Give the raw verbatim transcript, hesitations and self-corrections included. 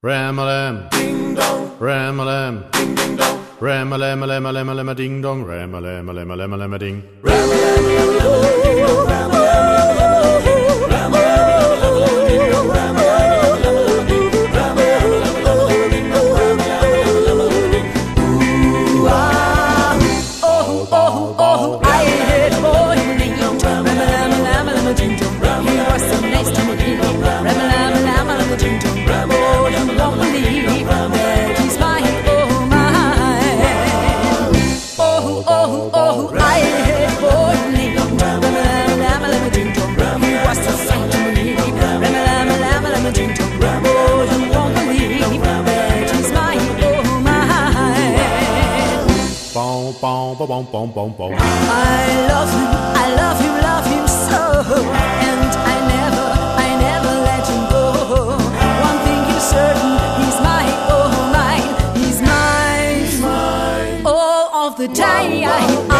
Ram-a-lam, ding dong, ram-a-lam, ding ding dong, ram-a-lam-a-lam-a-lam-a-lam-a-ding-dong, ram-a-lam-a-lam-a-lam-a-lam-a-ding. Boom, boom, boom, boom. I love him, I love him, love him so, and I never, I never let him go. One thing is certain, he's mine, oh mine, he's mine, mine. all of the time.